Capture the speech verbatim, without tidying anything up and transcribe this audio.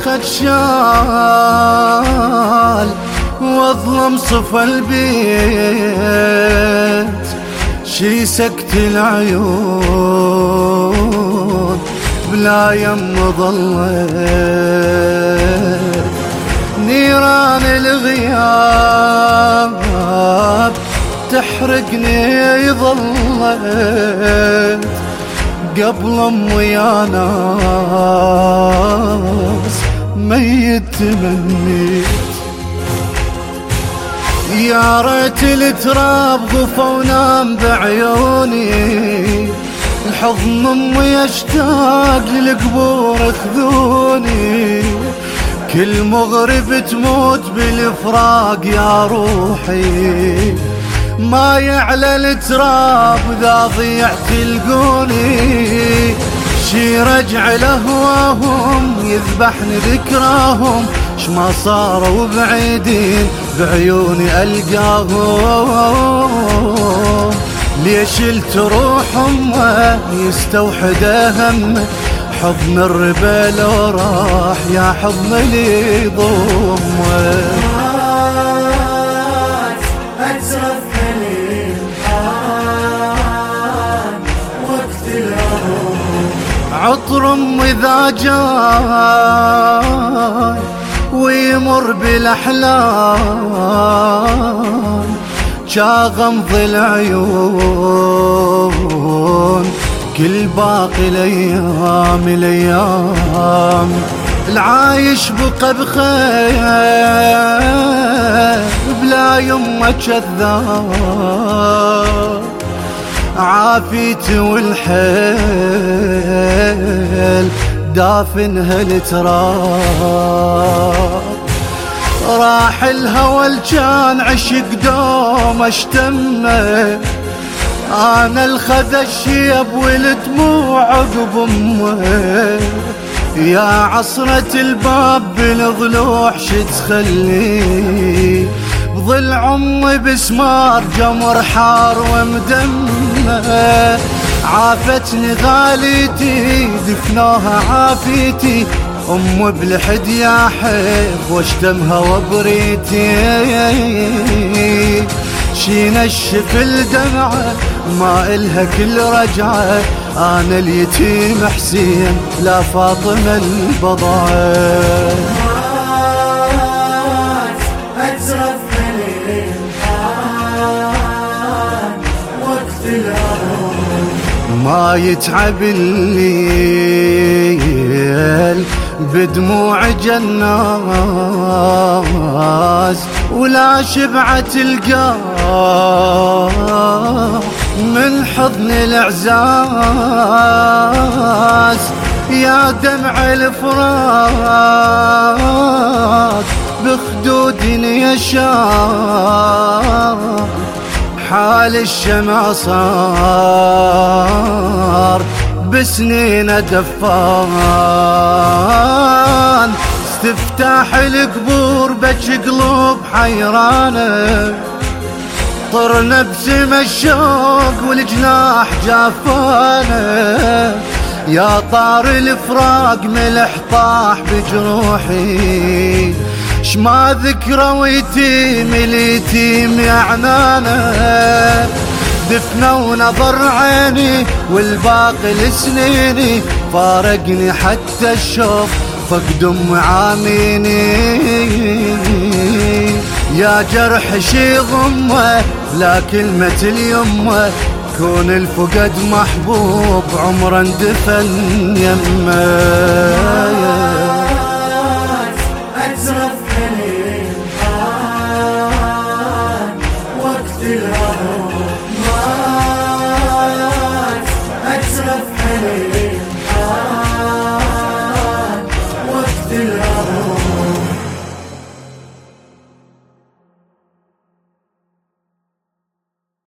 أخذ شال واظلم صفى البيت، شي سكت العيون بلا يم ظلت، نيران الغياب تحرقني ظلت، قبل امي يا ناس ميت تمنيت. يا ريت التراب غفى ونام بعيوني، الحضن امي اشتاق للقبور خذوني، كل مغرب تموت بالفراق يا روحي، ما يعلى التراب ذا ضيع تلقوني، شي رجع لهواهم يذبحني ذكراهم، شما صاروا بعيدين بعيوني ألقاهم، ليش التروحهم يستوحد همه، حضن الربا لو راح يا حضن اللي ضمه. عطر امي ذا جاي ويمر بالاحلام، شاغمض العيون كل باقي الايام الايام، العايش بقى بخير بلا يمه كذاب، عافيتي والحيل دافنها التراب، راح الهوى الجان عشق دوم اشتمه، انا الخذ الشيب والدموع عقب امه، يا عصرة الباب بالضلوع شتخلي، بظل عمي بسمار جمر حار ومدمه، عافتني غاليتي دفنوها عافيتي، ام بلحد يا حيف واشتمها وبريتي، شي نشف الدمعة ما إلها كل رجعة، انا اليتيم حسين لا فاطمة البضاعة. ما يتعب الليل بدموع جناز، ولا شبعة القاع من حضن الإعزاز، يا دمع الفراق بخدود يشاق، حال الشمع صار بسنين دفان، استفتاح القبور بج قلوب حيرانه، طرنا بسم الشوق والجناح جافانه، يا طار الفراق ملح طاح بجروحي، شما ذكرى ويتيم اليتيم يا عنانه، دفنه ونظر عيني والباقي لسنيني، فارقني حتى الشوق فقد ام عاميني، يا جرح شي ضمه لا كلمة اليمه، كون الفقد محبوب عمره اندفن يمه.